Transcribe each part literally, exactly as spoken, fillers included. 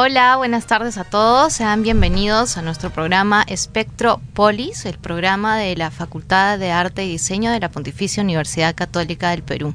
Hola, buenas tardes a todos. Sean bienvenidos a nuestro programa Espectro Polis, el programa de la Facultad de Arte y Diseño de la Pontificia Universidad Católica del Perú.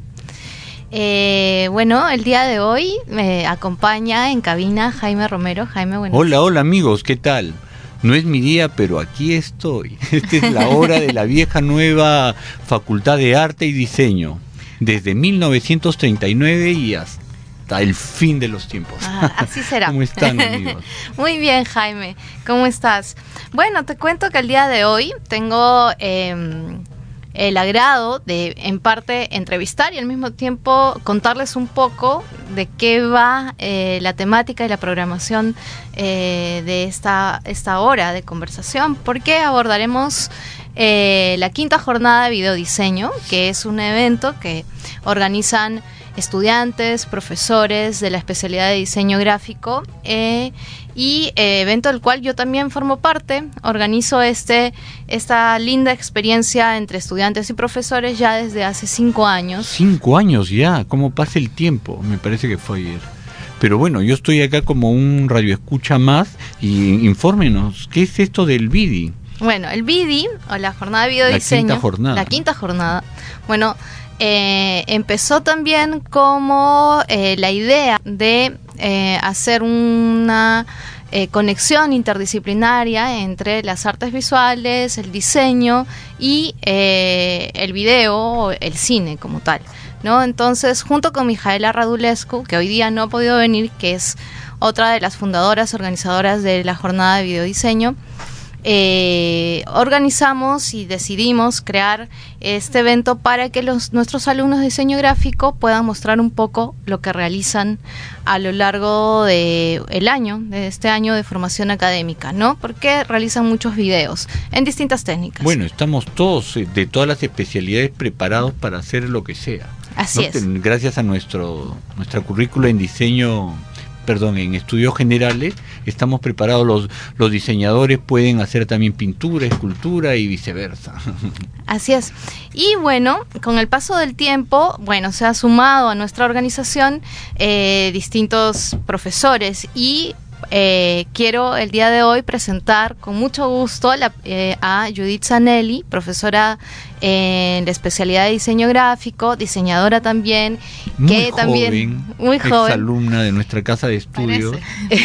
Eh, bueno, el día de hoy me acompaña en cabina Jaime Romero. Jaime, buenas Hola, hola amigos, ¿qué tal? No es mi día, pero aquí estoy. Esta es la hora de la vieja nueva Facultad de Arte y Diseño, desde mil novecientos treinta y nueve y hasta el fin de los tiempos. Ah, así será. ¿Cómo están, amigos? Muy bien, Jaime. ¿Cómo estás? Bueno, te cuento que el día de hoy tengo eh, el agrado de, en parte, entrevistar y al mismo tiempo contarles un poco de qué va eh, la temática y la programación eh, de esta, esta hora de conversación, porque abordaremos eh, la quinta jornada de videodiseño, que es un evento que organizan estudiantes, profesores de la especialidad de diseño gráfico eh, y eh, evento del cual yo también formo parte. Organizo este esta linda experiencia entre estudiantes y profesores ya desde hace cinco años. Cinco años ya, ¿cómo pasa el tiempo? Me parece que fue ayer. Pero bueno, yo estoy acá como un radioescucha más y infórmenos, ¿qué es esto del V I D I? Bueno, el V I D I, o la jornada de videodiseño. La quinta jornada. La quinta jornada. Bueno, Eh, empezó también como eh, la idea de eh, hacer una eh, conexión interdisciplinaria entre las artes visuales, el diseño y eh, el video, el cine como tal, ¿no? Entonces, junto con Mijaela Radulescu, que hoy día no ha podido venir, que es otra de las fundadoras, organizadoras de la jornada de videodiseño, Eh, organizamos y decidimos crear este evento para que los nuestros alumnos de diseño gráfico puedan mostrar un poco lo que realizan a lo largo de el año, de este año de formación académica, ¿no? Porque realizan muchos videos en distintas técnicas. Bueno, estamos todos de todas las especialidades preparados para hacer lo que sea. Así ¿no? es. Gracias a nuestro nuestra currícula en diseño, perdón, en estudios generales, estamos preparados, los, los diseñadores pueden hacer también pintura, escultura y viceversa. Así es. Y bueno, con el paso del tiempo, bueno, se ha sumado a nuestra organización eh, distintos profesores y eh, quiero el día de hoy presentar con mucho gusto la, eh, a Judith Zanelli, profesora en la especialidad de diseño gráfico, diseñadora también, muy que joven, también muy joven, exalumna de nuestra casa de estudio.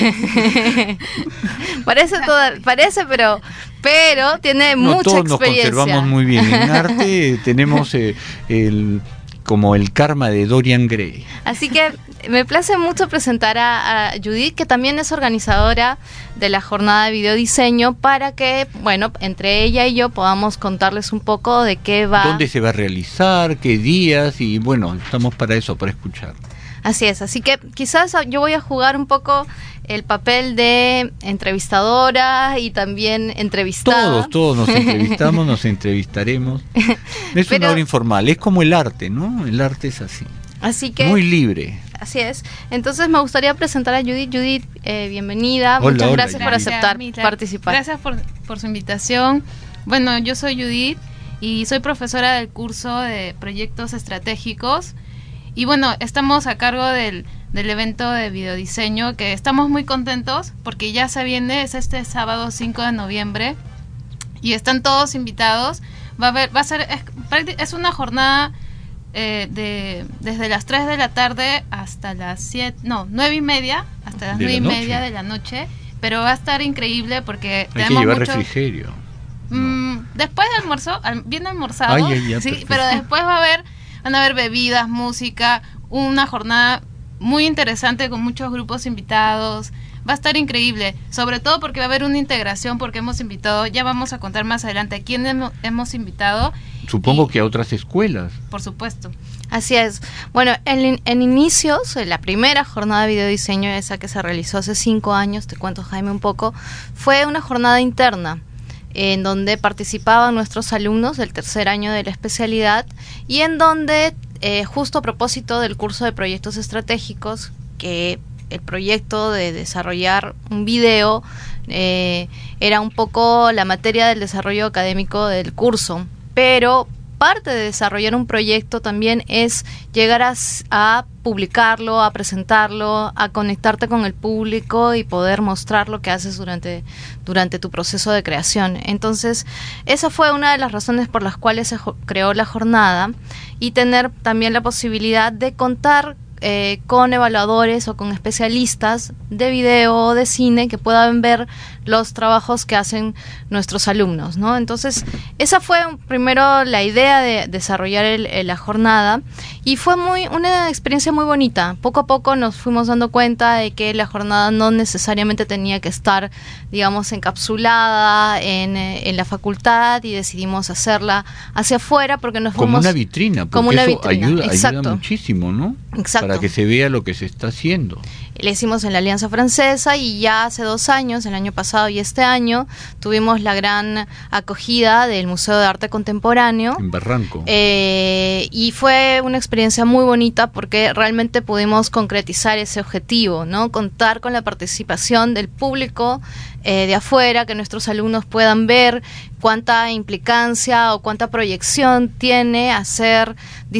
Parece, parece, toda, parece, pero pero tiene no, mucha todos experiencia. Nos conservamos muy bien. En arte tenemos eh, el como el karma de Dorian Gray. Así que me place mucho presentar a, a Judith, que también es organizadora de la jornada de videodiseño, para que, bueno, entre ella y yo podamos contarles un poco de qué va. ¿Dónde se va a realizar? ¿Qué días? Y bueno, estamos para eso, para escuchar. Así es, así que quizás yo voy a jugar un poco el papel de entrevistadora y también entrevistada. Todos, todos nos entrevistamos, nos entrevistaremos. Es Pero, una hora informal, es como el arte, ¿no? El arte es así. Así que muy libre. Así es. Entonces me gustaría presentar a Judith. Judith, eh, bienvenida. Hola, Muchas hola, gracias Judith. por aceptar Gracias, participar. Gracias por, por su invitación. Bueno, yo soy Judith y soy profesora del curso de proyectos estratégicos. Y bueno, estamos a cargo del, del evento de videodiseño, que estamos muy contentos porque ya se viene, es este sábado cinco de noviembre y están todos invitados. Va a haber, va a ser, es, es una jornada eh, de desde las tres de la tarde hasta las siete, no, nueve y media, hasta las nueve y media de la noche, pero va a estar increíble porque hay tenemos que llevar mucho, refrigerio. Mmm, no. Después del almuerzo, al, bien almorzado, ay, ay, ay, sí, perfecto. pero después va a haber van a haber bebidas, música, una jornada muy interesante con muchos grupos invitados. Va a estar increíble, sobre todo porque va a haber una integración, porque hemos invitado, ya vamos a contar más adelante a quién hemos, hemos invitado. Supongo y, que a otras escuelas. Por supuesto. Así es. Bueno, en, en inicios, en la primera jornada de videodiseño, esa que se realizó hace cinco años, te cuento, Jaime, un poco, fue una jornada interna, en donde participaban nuestros alumnos del tercer año de la especialidad y en donde, eh, justo a propósito del curso de proyectos estratégicos, que el proyecto de desarrollar un video eh, era un poco la materia del desarrollo académico del curso, pero parte de desarrollar un proyecto también es llegar a, a publicarlo, a presentarlo, a conectarte con el público y poder mostrar lo que haces durante, durante tu proceso de creación. Entonces, esa fue una de las razones por las cuales se creó la jornada, y tener también la posibilidad de contar Eh, con evaluadores o con especialistas de video o de cine que puedan ver los trabajos que hacen nuestros alumnos, ¿no? Entonces, esa fue primero la idea de desarrollar el, el, la jornada, y fue muy una experiencia muy bonita. Poco a poco nos fuimos dando cuenta de que la jornada no necesariamente tenía que estar, digamos, encapsulada en, en la facultad, y decidimos hacerla hacia afuera porque nos como fuimos... una vitrina, porque como una eso vitrina. ayuda, Exacto. ayuda muchísimo, ¿no? Exacto. Para que se vea lo que se está haciendo. Le hicimos en la Alianza Francesa, y ya hace dos años, el año pasado y este año, tuvimos la gran acogida del Museo de Arte Contemporáneo. En Barranco. Eh, y fue una experiencia muy bonita porque realmente pudimos concretizar ese objetivo, ¿no? Contar con la participación del público eh, de afuera, que nuestros alumnos puedan ver cuánta implicancia o cuánta proyección tiene hacer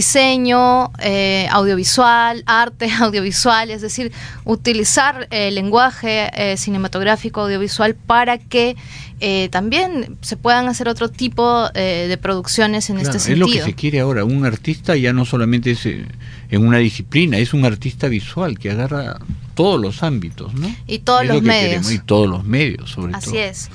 diseño eh, audiovisual, arte audiovisual, es decir, utilizar el lenguaje eh, cinematográfico audiovisual para que eh, también se puedan hacer otro tipo eh, de producciones en Claro, este es sentido. lo que se quiere ahora. Un artista ya no solamente es eh, en una disciplina, es un artista visual que agarra todos los ámbitos, ¿no? Y todos es los lo que medios. queremos, y todos los medios, sobre Así todo. es.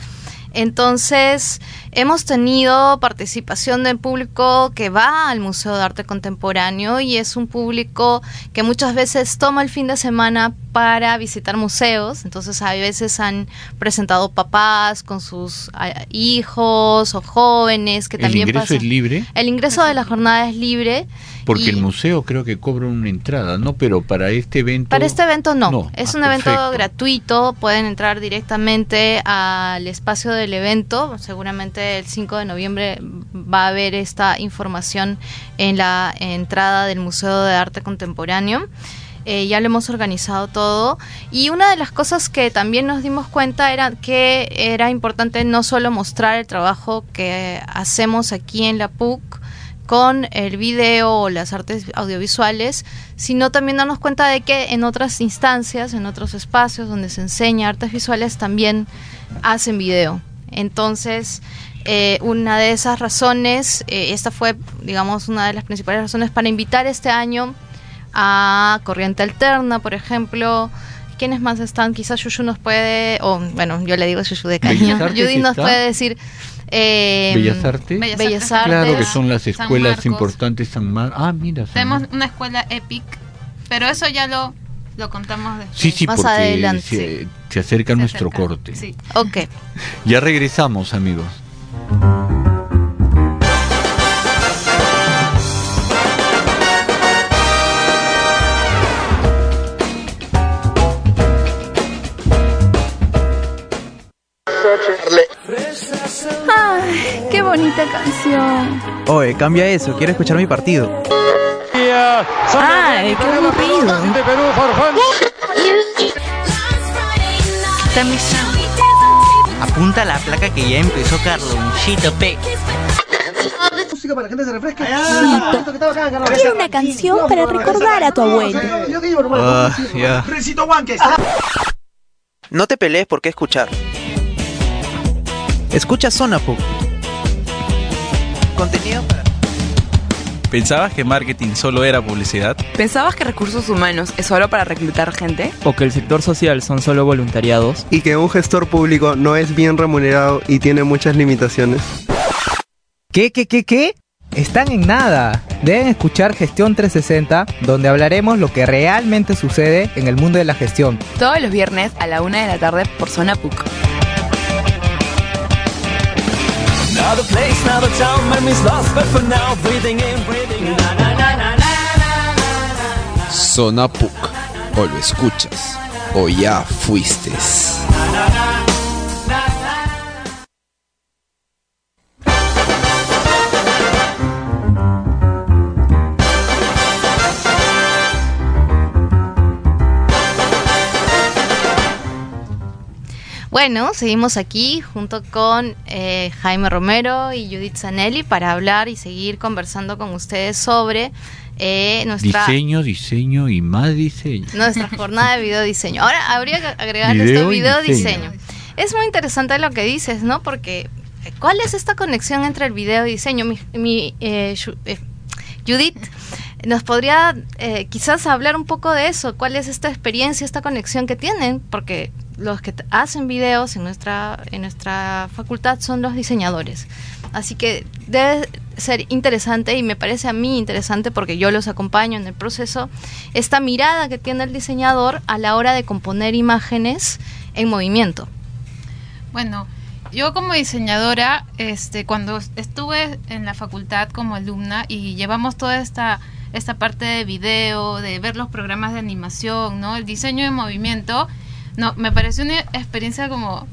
Entonces, hemos tenido participación del público que va al Museo de Arte Contemporáneo, y es un público que muchas veces toma el fin de semana para visitar museos. Entonces, a veces han presentado papás con sus a, hijos o jóvenes que ¿El también ingreso pasan. es libre? El ingreso de la jornada es libre. Porque y el museo creo que cobra una entrada, ¿no? Pero para este evento... Para este evento no, no. es Ah, un evento perfecto. gratuito, pueden entrar directamente al espacio del evento. Seguramente el cinco de noviembre va a haber esta información en la entrada del Museo de Arte Contemporáneo. Eh, ya lo hemos organizado todo, y una de las cosas que también nos dimos cuenta era que era importante no solo mostrar el trabajo que hacemos aquí en la P U C con el video o las artes audiovisuales, sino también darnos cuenta de que en otras instancias, en otros espacios donde se enseña artes visuales, también hacen video. Entonces, eh, una de esas razones, eh, esta fue, digamos, una de las principales razones para invitar este año a Corriente Alterna, por ejemplo. ¿Quiénes más están? Quizás Yuyu nos puede, o bueno, yo le digo Yuyu de Bellas cariño, Artes Judy nos está. puede decir... Eh, Bellas Artes. Bellas Bellas Artes. Artes. Claro que son las San escuelas Marcos. importantes. San Mar Ah, mira. San Tenemos Mar- una escuela EPIC, pero eso ya lo, lo contamos después. Sí, sí, Más porque adelante, se, se acerca Se nuestro acerca. corte. Sí. Ok. Ya regresamos, amigos. ¡Ay, qué bonita canción! Oye, cambia eso, quiero escuchar mi partido. ¡Ay, qué aburrido! Está mezclando. Apunta la placa que ya empezó Carlonchito P. Quiero una canción para recordar a tu abuelo. Ah, ya. No te pelees por qué escuchar. Escucha Zona P U C. Contenido para... ¿Pensabas que marketing solo era publicidad? ¿Pensabas que recursos humanos es solo para reclutar gente? ¿O que el sector social son solo voluntariados? Y que un gestor público no es bien remunerado y tiene muchas limitaciones. ¿Qué, qué, qué, qué? Están en nada. Deben escuchar Gestión trescientos sesenta, donde hablaremos lo que realmente sucede en el mundo de la gestión. Todos los viernes a la una de la tarde por Zona P U C. Zona P U C. O lo escuchas, o ya fuiste. bueno, seguimos aquí junto con eh, Jaime Romero y Judith Zanelli para hablar y seguir conversando con ustedes sobre eh, nuestra diseño, diseño y más diseño. Nuestra jornada de videodiseño. Ahora habría que agregar Video esto y videodiseño. diseño. Es muy interesante lo que dices, ¿no? Porque ¿cuál es esta conexión entre el video y diseño? Mi, mi eh, eh, Judith nos podría eh, quizás hablar un poco de eso. ¿Cuál es esta experiencia, esta conexión que tienen? Porque los que hacen videos en nuestra en nuestra facultad son los diseñadores. Así que debe ser interesante, y me parece a mí interesante porque yo los acompaño en el proceso, esta mirada que tiene el diseñador a la hora de componer imágenes en movimiento. Bueno, yo como diseñadora, este, cuando estuve en la facultad como alumna y llevamos toda esta esta parte de video, de ver los programas de animación, ¿no? El diseño en movimiento, no, me pareció una experiencia como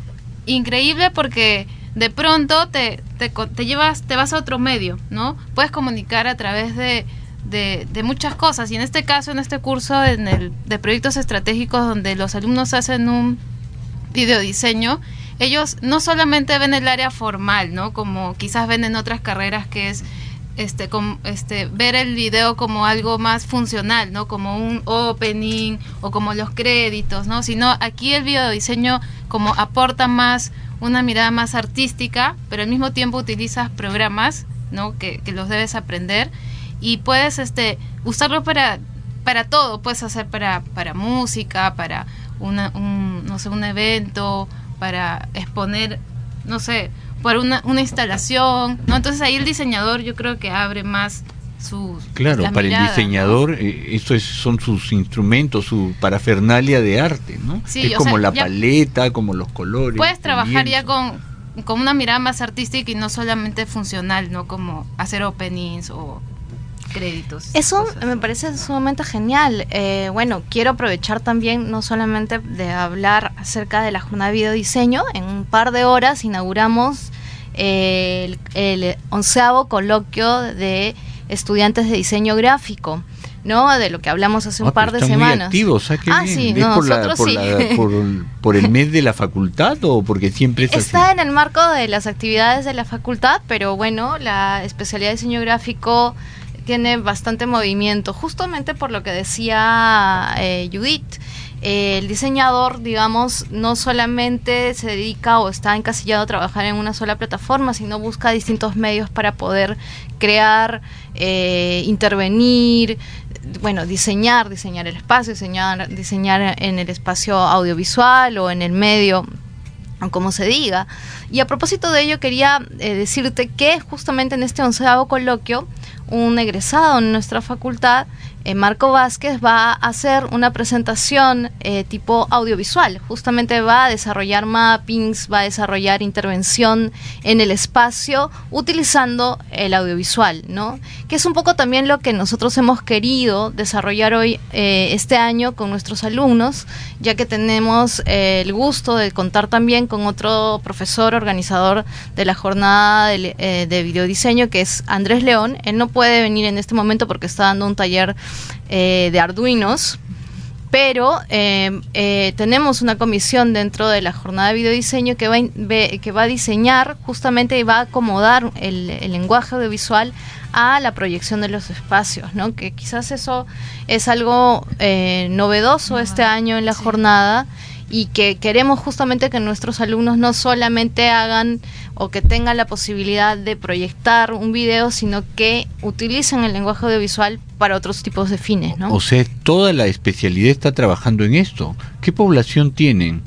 increíble porque de pronto te, te, te llevas, te vas a otro medio, ¿no? Puedes comunicar a través de, de, de muchas cosas, y en este caso, en este curso en el, de proyectos estratégicos donde los alumnos hacen un videodiseño, ellos no solamente ven el área formal, ¿no? Como quizás ven en otras carreras, que es este, com, este ver el video como algo más funcional, ¿no? Como un opening o como los créditos, ¿no? Sino aquí el videodiseño como aporta más una mirada más artística, pero al mismo tiempo utilizas programas, ¿no? Que, que los debes aprender y puedes este usarlo para para todo, puedes hacer para para música, para una, un no sé, un evento, para exponer, no sé, para una, una instalación, ¿no? Entonces ahí el diseñador yo creo que abre más sus Claro, para mirada, el diseñador, ¿no? eh, eso es, son sus instrumentos, su parafernalia de arte, ¿no? Sí, es o como sea, la ya paleta, como los colores. Puedes trabajar ya lienzo. con, con una mirada más artística y no solamente funcional, ¿no? Como hacer openings o créditos. Eso me parece sumamente genial. Eh, bueno, quiero aprovechar también no solamente de hablar acerca de la jornada de videodiseño. En un par de horas inauguramos eh, el, el onceavo coloquio de estudiantes de diseño gráfico, ¿no? De lo que hablamos hace un Ah, par de están semanas. Muy activos, ¿ah? Qué ah, bien. sí, ¿Es no, por, la, nosotros por, sí. la, por, por el mes de la facultad o porque siempre es Está así? en el marco de las actividades de la facultad, pero bueno, la especialidad de diseño gráfico tiene bastante movimiento, justamente por lo que decía eh, Judith. Eh, el diseñador, digamos, no solamente se dedica o está encasillado a trabajar en una sola plataforma, sino busca distintos medios para poder crear, eh, intervenir, bueno, diseñar, diseñar el espacio, diseñar, diseñar en el espacio audiovisual o en el medio, como se diga. Y a propósito de ello quería eh, decirte que justamente en este onceavo coloquio un egresado en nuestra facultad, eh, Marco Vázquez, va a hacer una presentación eh, tipo audiovisual. Justamente va a desarrollar mappings, va a desarrollar intervención en el espacio utilizando el audiovisual, ¿no? Que es un poco también lo que nosotros hemos querido desarrollar hoy, eh, este año, con nuestros alumnos, ya que tenemos eh, el gusto de contar también con otro profesor organizador de la jornada de, eh, de videodiseño, que es Andrés León. Él no puede venir en este momento porque está dando un taller eh, de Arduinos, pero eh, eh, tenemos una comisión dentro de la jornada de videodiseño que va, in, ve, que va a diseñar justamente y va a acomodar el, el lenguaje audiovisual a la proyección de los espacios, ¿no? Que quizás eso es algo eh, novedoso este año en la sí. jornada, y que queremos justamente que nuestros alumnos no solamente hagan o que tengan la posibilidad de proyectar un video, sino que utilicen el lenguaje audiovisual para otros tipos de fines, ¿no? O sea, toda la especialidad está trabajando en esto. ¿Qué población tienen?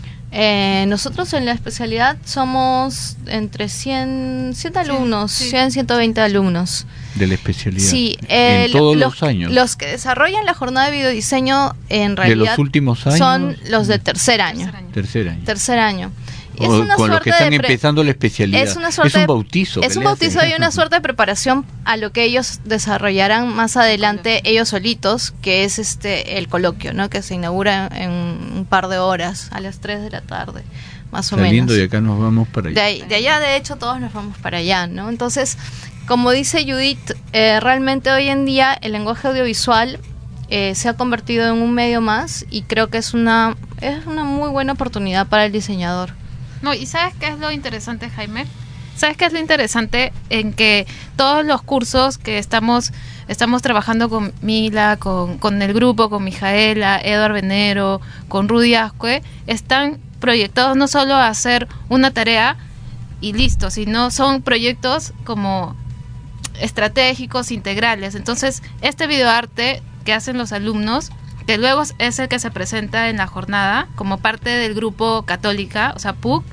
Eh, nosotros en la especialidad somos entre cien, cien alumnos, sí, sí. cien, ciento veinte alumnos. De la especialidad. Sí, eh, en todos los, los años. Los que desarrollan la jornada de videodiseño en realidad de los últimos años son los de tercer año. Tercer año. Tercer año. Es una con los que están empezando la especialidad. Es, una suerte es un bautizo. Es un bautizo y una suerte de preparación a lo que ellos desarrollarán más adelante ellos solitos, que es este el coloquio, ¿no? Que se inaugura en, en un par de horas, a las tres de la tarde, más o menos. Saliendo de acá nos vamos para allá. De, ahí, de allá, de hecho, todos nos vamos para allá, ¿no? Entonces, como dice Judith, eh, realmente hoy en día el lenguaje audiovisual eh, se ha convertido en un medio más, y creo que es una es una muy buena oportunidad para el diseñador. No, y ¿sabes qué es lo interesante, Jaime? ¿Sabes qué es lo interesante? En que todos los cursos que estamos estamos trabajando con Mila, con, con el grupo, con Mijaela, Eduard Venero, con Rudy Ascue, están proyectados no solo a hacer una tarea y listo, sino son proyectos como estratégicos, integrales. Entonces, este videoarte que hacen los alumnos, que luego es el que se presenta en la jornada como parte del grupo Católica, o sea, P U C,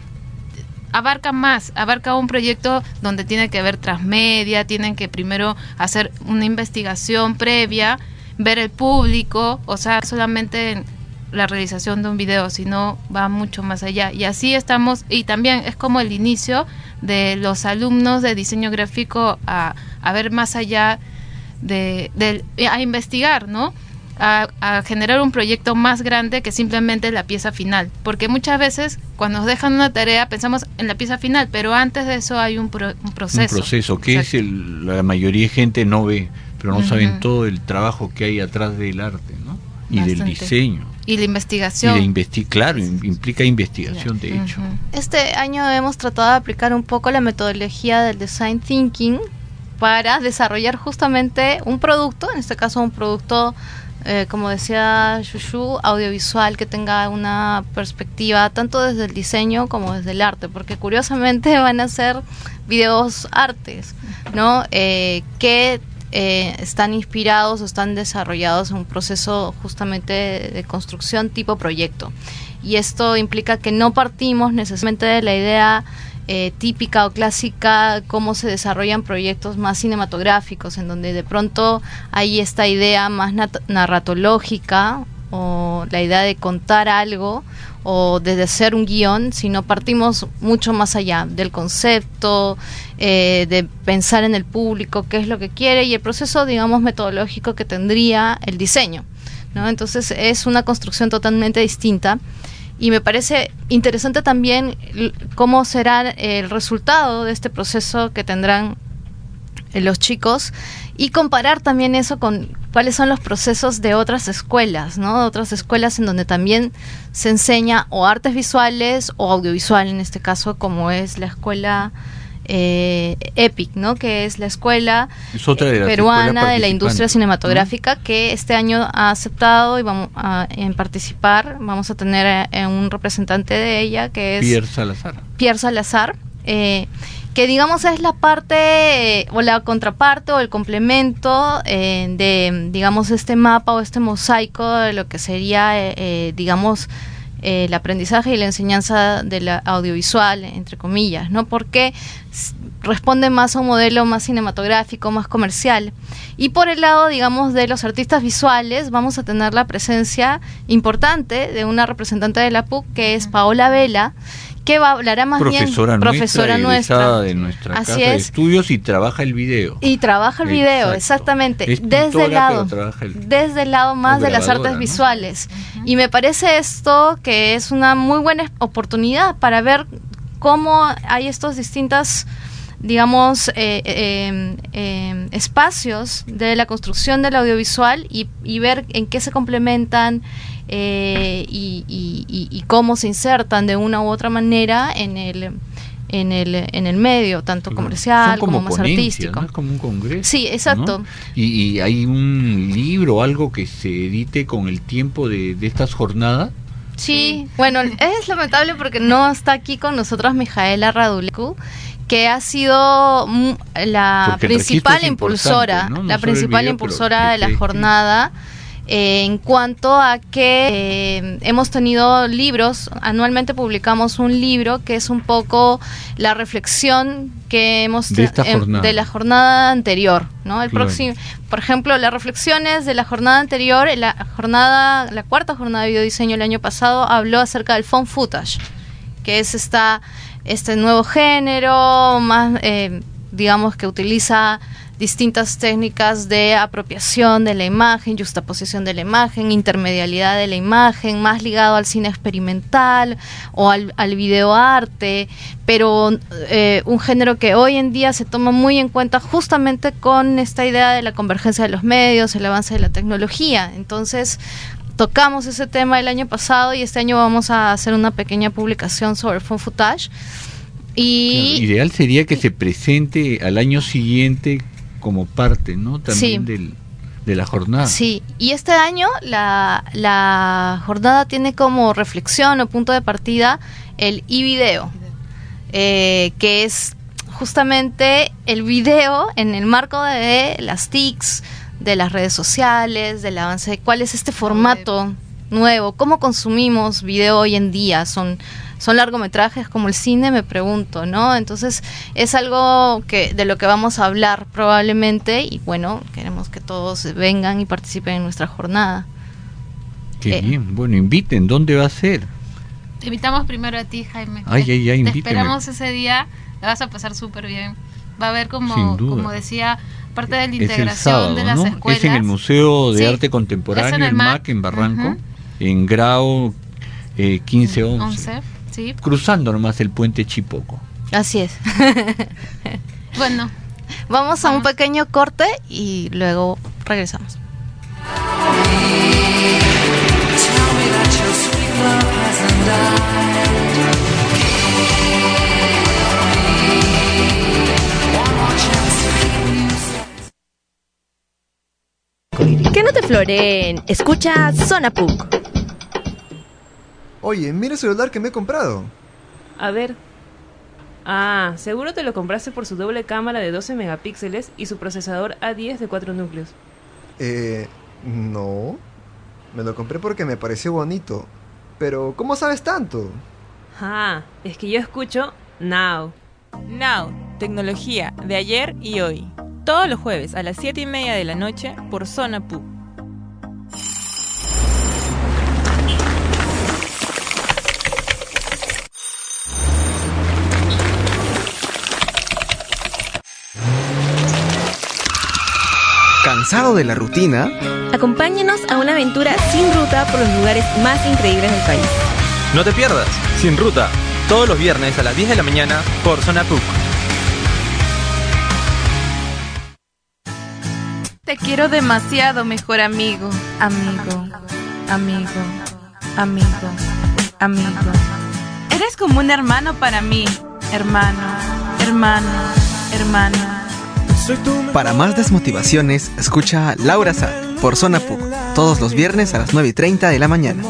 abarca más, abarca un proyecto donde tiene que ver transmedia, tienen que primero hacer una investigación previa, ver el público, o sea, solamente en la realización de un video, sino va mucho más allá. Y así estamos, y también es como el inicio de los alumnos de diseño gráfico a, a ver más allá de, de a investigar, ¿no? A, a generar un proyecto más grande que simplemente la pieza final, porque muchas veces cuando nos dejan una tarea pensamos en la pieza final, pero antes de eso hay un, pro, un proceso. Un proceso que es el, la mayoría de gente no ve, pero no uh-huh. saben todo el trabajo que hay atrás del arte, ¿no? Y Bastante. Del diseño. Y la investigación. Y de investi- claro, implica investigación, de uh-huh. hecho. Este año hemos tratado de aplicar un poco la metodología del design thinking para desarrollar justamente un producto, en este caso un producto Eh, como decía Shushu, audiovisual que tenga una perspectiva tanto desde el diseño como desde el arte, porque curiosamente van a ser videos artes, ¿no? Eh, que eh, están inspirados o están desarrollados en un proceso justamente de, de construcción tipo proyecto. Y esto implica que no partimos necesariamente de la idea Eh, típica o clásica, cómo se desarrollan proyectos más cinematográficos, en donde de pronto hay esta idea más nat- narratológica o la idea de contar algo o de hacer un guión, sino partimos mucho más allá del concepto, eh, de pensar en el público, qué es lo que quiere y el proceso, digamos, metodológico que tendría el diseño, ¿no? Entonces es una construcción totalmente distinta. Y me parece interesante también cómo será el resultado de este proceso que tendrán los chicos y comparar también eso con cuáles son los procesos de otras escuelas, ¿no? De otras escuelas en donde también se enseña o artes visuales o audiovisual, en este caso, como es la escuela eh, EPIC, ¿no? Que es la escuela es otra de las peruana de la industria cinematográfica, ¿no? Que este año ha aceptado y vamos a en participar. Vamos a tener a, a un representante de ella que es Pierre Salazar. Pierre Salazar, eh, que digamos es la parte eh, o la contraparte o el complemento eh, de, digamos, este mapa o este mosaico de lo que sería, eh, eh, digamos, Eh, el aprendizaje y la enseñanza de la audiovisual, entre comillas, ¿no? Porque responde más a un modelo más cinematográfico, más comercial. Y por el lado, digamos, de los artistas visuales, vamos a tener la presencia importante de una representante de la P U C, que es Paola Vela, que va, hablará más profesora bien profesora nuestra, de nuestra Así casa es. de estudios y trabaja el video. Y trabaja el video, Exacto. exactamente, Es desde pintora, el lado, el, desde el lado más de las artes ¿no? visuales. Uh-huh. Y me parece esto que es una muy buena oportunidad para ver cómo hay estos distintas, digamos, eh, eh, eh, espacios de la construcción del audiovisual y, y ver en qué se complementan eh, y, y, y, y cómo se insertan de una u otra manera en el en el en el medio, tanto comercial como, como más artístico. ¿no? Es como un congreso. Sí, exacto. ¿No? Y, y hay un libro o algo que se edite con el tiempo de, de estas jornadas. Sí, bueno, es lamentable porque no está aquí con nosotros Mijaela Radulecu, que ha sido la porque principal impulsora, ¿no? No la principal video, impulsora de la jornada. Eh, en cuanto a que eh, hemos tenido libros, anualmente publicamos un libro que es un poco la reflexión que hemos de, esta eh, de la jornada anterior, ¿no? El claro. próximo, por ejemplo, las reflexiones de la jornada anterior, la jornada, la cuarta jornada de videodiseño el año pasado habló acerca del found footage, que es esta este nuevo género más eh, digamos que utiliza distintas técnicas de apropiación de la imagen, juxtaposición de la imagen, intermedialidad de la imagen, más ligado al cine experimental o al, al videoarte, pero eh, un género que hoy en día se toma muy en cuenta justamente con esta idea de la convergencia de los medios, el avance de la tecnología. Entonces, tocamos ese tema el año pasado y este año vamos a hacer una pequeña publicación sobre found footage. Y claro, ideal sería que se presente al año siguiente como parte, ¿no? También sí. del, de la jornada. Sí, y este año la, la jornada tiene como reflexión o punto de partida el e-video, eh, que es justamente el video en el marco de las T I Cs, de las redes sociales, del avance de cuál es este formato nuevo, cómo consumimos video hoy en día. Son son largometrajes como el cine, me pregunto, ¿no? Entonces es algo que de lo que vamos a hablar probablemente, y bueno, queremos que todos vengan y participen en nuestra jornada. Qué eh. bien, bueno, inviten, ¿dónde va a ser? Te invitamos primero a ti, Jaime. Ay, ay, ay, Te invíteme. esperamos ese día, la vas a pasar súper bien. Va a haber como, como decía, parte de la integración es el sábado, de las ¿no? escuelas. Es en el Museo de Sí, Arte Contemporáneo, en el el M A C, M A C, en Barranco, uh-huh. en grado eh, quince once. once, sí. Cruzando nomás el puente Chipoco. Así es. Bueno, vamos, vamos a un pequeño corte y luego regresamos. Que no te floreen. Escucha Zona P U C. Oye, mira el celular que me he comprado. A ver. Ah, seguro te lo compraste por su doble cámara de doce megapíxeles y su procesador A diez de cuatro núcleos. Eh, no. Me lo compré porque me pareció bonito. Pero, ¿cómo sabes tanto? Ah, es que yo escucho Now. Now, tecnología de ayer y hoy. Todos los jueves a las siete y media de la noche por Zona P U C. ¿Cansado de la rutina? Acompáñanos a una aventura sin ruta por los lugares más increíbles del país. No te pierdas, Sin Ruta, todos los viernes a las diez de la mañana por Zona P U C. Te quiero demasiado, mejor amigo, amigo, amigo, amigo, amigo. Eres como un hermano para mí, hermano, hermano, hermano. Para más desmotivaciones, escucha a Laura Sa por Zona P U C, todos los viernes a las nueve y treinta de la mañana.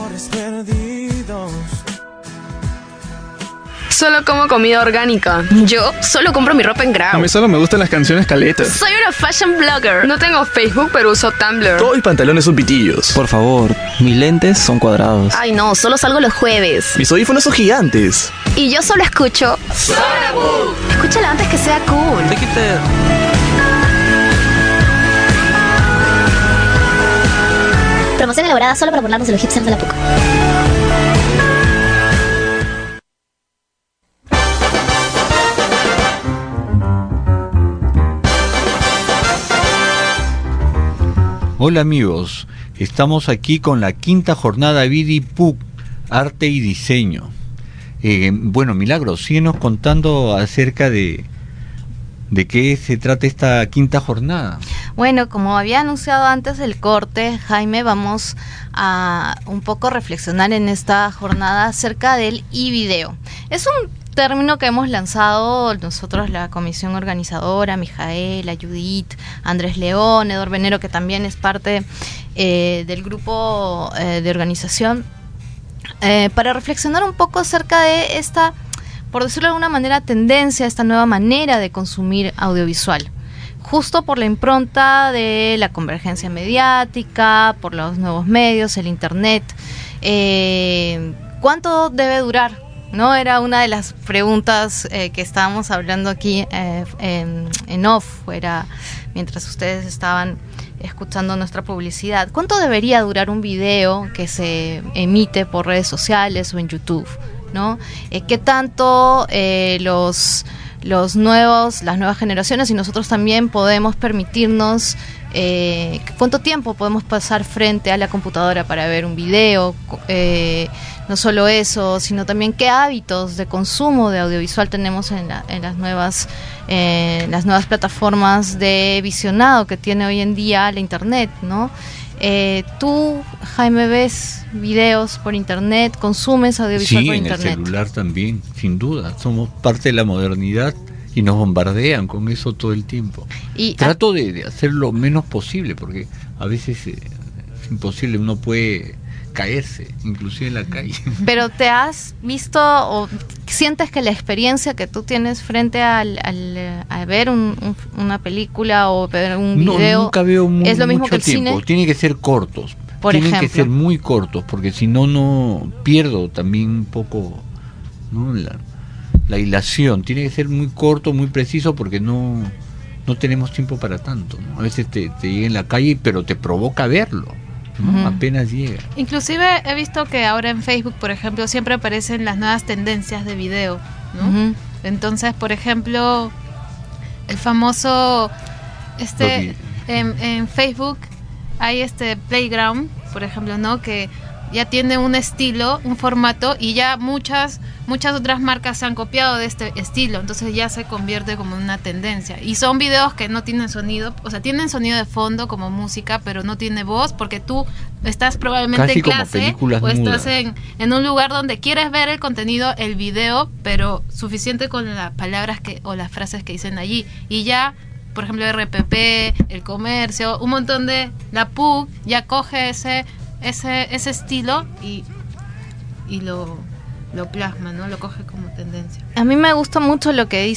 Solo como comida orgánica. Yo solo compro mi ropa en Grau. A mí solo me gustan las canciones caletas. Soy una fashion blogger. No tengo Facebook, pero uso Tumblr. Todos mis pantalones son pitillos. Por favor, mis lentes son cuadrados. Ay no, solo salgo los jueves. Mis audífonos son gigantes. Y yo solo escucho Zona P U C. Escúchala antes que sea cool. Te quité. Promoción elaborada solo para burlarnos de los hipsters de la P U C. Hola amigos, estamos aquí con la quinta jornada Vidi P U C, Arte y Diseño. Eh, bueno, Milagros, síguenos contando acerca de, de qué se trata esta quinta jornada. Bueno, como había anunciado antes el corte, Jaime, vamos a un poco reflexionar en esta jornada acerca del e-video. Es un término que hemos lanzado nosotros, la comisión organizadora, Mijaela, Judith, Andrés León, Edor Venero, que también es parte eh, del grupo eh, de organización, eh, para reflexionar un poco acerca de esta, por decirlo de alguna manera, tendencia, esta nueva manera de consumir audiovisual. Justo por la impronta de la convergencia mediática, por los nuevos medios, el internet. Eh, ¿Cuánto debe durar? ¿No? Era una de las preguntas eh, que estábamos hablando aquí eh, en, en off, era mientras ustedes estaban escuchando nuestra publicidad. ¿Cuánto debería durar un video que se emite por redes sociales o en YouTube? ¿No? Eh, ¿Qué tanto eh, los, los nuevos, las nuevas generaciones y nosotros también podemos permitirnos, eh, cuánto tiempo podemos pasar frente a la computadora para ver un video? Eh, no solo eso, sino también qué hábitos de consumo de audiovisual tenemos en, la, en las nuevas eh, las nuevas plataformas de visionado que tiene hoy en día la internet, ¿no? Eh, ¿Tú, Jaime, ves videos por internet? ¿Consumes audiovisual sí, por en internet? el celular también, sin duda. Somos parte de la modernidad y nos bombardean con eso todo el tiempo. Y Trato de, de hacer lo menos posible, porque a veces eh, es imposible, uno puede caerse, inclusive en la calle. Pero ¿te has visto o sientes que la experiencia que tú tienes frente al, al a ver un, un, una película o ver un video no, nunca veo muy, es lo mismo mucho que el tiempo. cine? Tiene que ser cortos. Por Tienen ejemplo. que ser muy cortos, porque si no, no pierdo también un poco, ¿no? la, la hilación. Tiene que ser muy corto, muy preciso, porque no, no tenemos tiempo para tanto, ¿no? A veces te, te llega en la calle, pero te provoca verlo, ¿no? Ujú. Apenas llega. Inclusive he visto que ahora en Facebook, por ejemplo, siempre aparecen las nuevas tendencias de video, ¿no? Ujú. Entonces, por ejemplo, el famoso este en, en Facebook hay este Playground, por ejemplo, ¿no? Que ya tiene un estilo, un formato, y ya muchas muchas otras marcas se han copiado de este estilo, entonces ya se convierte como una tendencia. Y son videos que no tienen sonido, o sea, tienen sonido de fondo como música, pero no tiene voz, porque tú estás probablemente Casi en como clase películas o estás mudas. en, en un lugar donde quieres ver el contenido, el video, pero suficiente con las palabras que o las frases que dicen allí. Y ya, por ejemplo, R P P, el comercio, un montón de... La P U C ya coge ese ese ese estilo y, y lo, lo plasma, ¿no? Lo coge como tendencia. A mí me gusta mucho lo que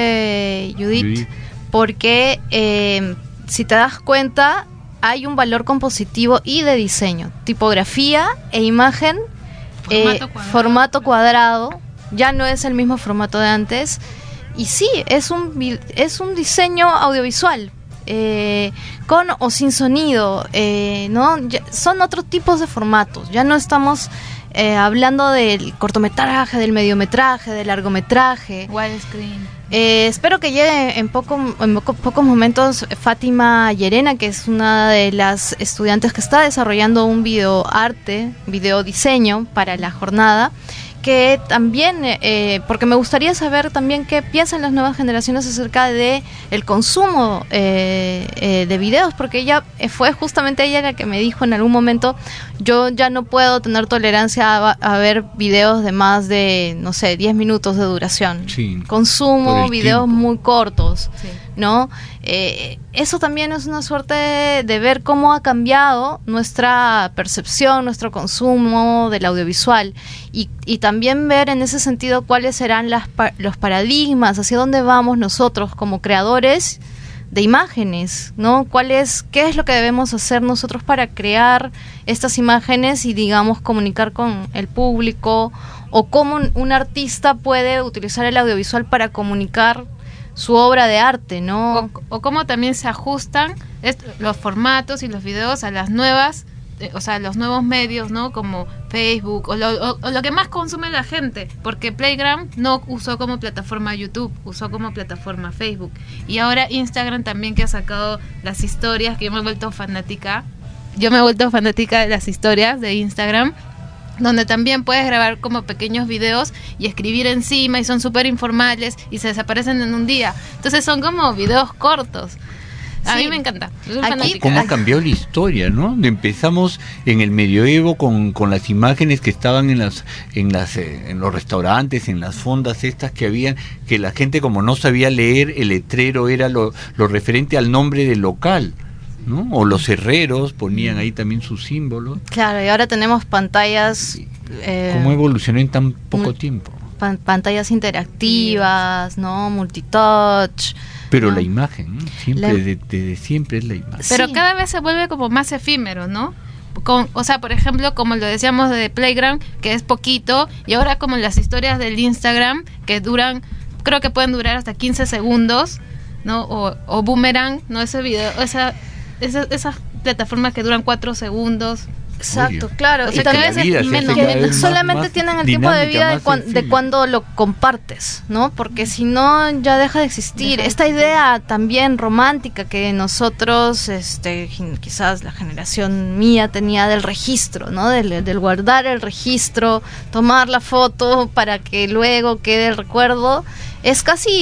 dice Judith, Judith. porque eh, si te das cuenta, hay un valor compositivo y de diseño, tipografía e imagen, eh, Formato cuadrado. formato cuadrado, ya no es el mismo formato de antes, y sí, es un, vi- es un diseño audiovisual. Eh, con o sin sonido, eh, ¿no? Ya- son otros tipos de formatos. Ya no estamos eh, hablando del cortometraje, del mediometraje, del largometraje. Widescreen. Eh, espero que llegue en, poco, en poco- pocos momentos Fátima Llerena, que es una de las estudiantes que está desarrollando un videoarte, videodiseño para la jornada, que también, eh, porque me gustaría saber también qué piensan las nuevas generaciones acerca de el consumo eh, eh, de videos, porque ella eh, fue justamente ella la que me dijo en algún momento, yo ya no puedo tener tolerancia a, a ver videos de más de, no sé, diez minutos de duración. Sí, Consumo por el videos tiempo. muy cortos, ¿no? Eh, eso también es una suerte de ver cómo ha cambiado nuestra percepción, nuestro consumo del audiovisual, y, y también ver en ese sentido cuáles serán las, pa- los paradigmas, hacia dónde vamos nosotros como creadores de imágenes, ¿no? ¿Cuál es, qué es lo que debemos hacer nosotros para crear estas imágenes y, digamos, comunicar con el público, o cómo un, un artista puede utilizar el audiovisual para comunicar su obra de arte, ¿no? O, o cómo también se ajustan est- los formatos y los videos a las nuevas, eh, o sea, los nuevos medios, ¿no? Como Facebook o lo, o- o lo que más consume la gente, porque Playground no usó como plataforma YouTube, usó como plataforma Facebook. Y ahora Instagram también, que ha sacado las historias, que yo me he vuelto fanática. Yo me he vuelto fanática de las historias de Instagram, donde también puedes grabar como pequeños videos y escribir encima, y son súper informales y se desaparecen en un día. Entonces son como videos cortos. A Sí. mí me encanta. Yo soy Aquí- fanática. ¿Cómo ha cambiado la historia, no? Empezamos en el medioevo con, con las imágenes que estaban en las en las eh, en los restaurantes, en las fondas estas que habían, que la gente, como no sabía leer, el letrero era lo, lo referente al nombre del local, ¿no? O los herreros ponían ahí también sus símbolos. Claro, y ahora tenemos pantallas, eh, ¿Cómo evolucionó en tan poco muy- tiempo? pan- pantallas interactivas, ¿no? Multitouch. Pero ¿no? la imagen, ¿no? Siempre, La- de- desde siempre es la imagen. Pero Sí. cada vez se vuelve como más efímero, ¿no? Con, o sea, por ejemplo, como lo decíamos de Playground, que es poquito, y ahora como las historias del Instagram, que duran, creo que pueden durar hasta quince segundos, ¿no? O, o Boomerang, ¿no? Ese video, esa, esa, esas plataformas que duran cuatro segundos. Exacto, Obvio. claro. O y sea, también cada vez vida es se menos. hace cada que vez más- solamente más tienen el tiempo de dinámica, vida de, más cuan- de efímera. cuando lo compartes, ¿no? Porque si no, ya deja de existir. Deja de Esta existir. idea también romántica que nosotros, este, gin- quizás la generación mía tenía del registro, ¿no? Del, del guardar el registro, tomar la foto para que luego quede el recuerdo, es casi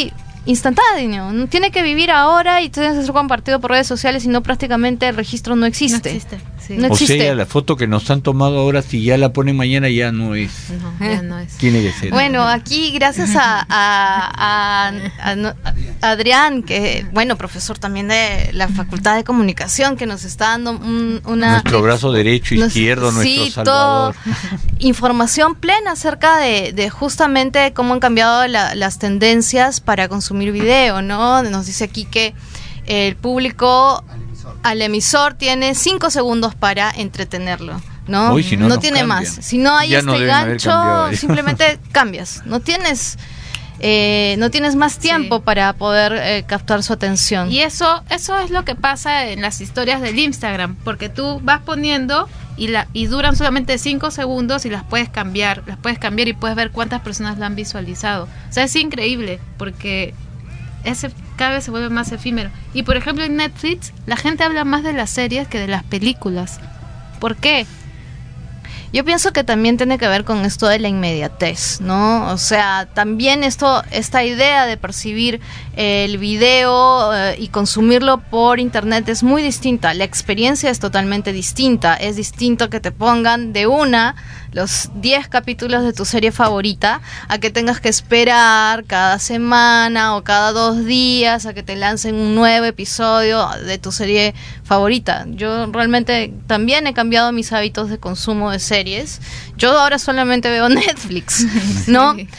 instantáneo, no tiene que vivir ahora y tiene que ser compartido por redes sociales, sino prácticamente el registro no existe. No existe, sí. No existe. O sea, la foto que nos han tomado ahora, si ya la ponen mañana, ya no es. No, ya no es. Tiene que ser. Bueno, aquí gracias a, a, a, a, a Adrián, que bueno, profesor también de la Facultad de Comunicación, que nos está dando un, una... Nuestro brazo derecho, nos, izquierdo, sí, nuestro salvador. Todo, información plena acerca de, de justamente cómo han cambiado la, las tendencias para consumir video, ¿no? Nos dice aquí que el público al emisor tiene cinco segundos para entretenerlo, ¿no? Uy, si no, no nos tiene cambian. más. Si no hay Ya este no deben haber gancho, cambiado. simplemente cambias. No tienes eh, no tienes más tiempo sí. para poder eh, captar su atención. Y eso eso es lo que pasa en las historias del Instagram, porque tú vas poniendo y la y duran solamente cinco segundos y las puedes cambiar, las puedes cambiar y puedes ver cuántas personas la han visualizado. O sea, es increíble, porque ese cada vez se vuelve más efímero. Y por ejemplo en Netflix la gente habla más de las series que de las películas. ¿Por qué? Yo pienso que también tiene que ver con esto de la inmediatez, ¿no? O sea, también esto, esta idea de percibir el video eh, y consumirlo por internet es muy distinta. La experiencia es totalmente distinta. Es distinto que te pongan de una los diez capítulos de tu serie favorita a que tengas que esperar cada semana o cada dos días a que te lancen un nuevo episodio de tu serie favorita. Yo realmente también he cambiado mis hábitos de consumo de series. Yo ahora solamente veo Netflix, ¿no? Sí.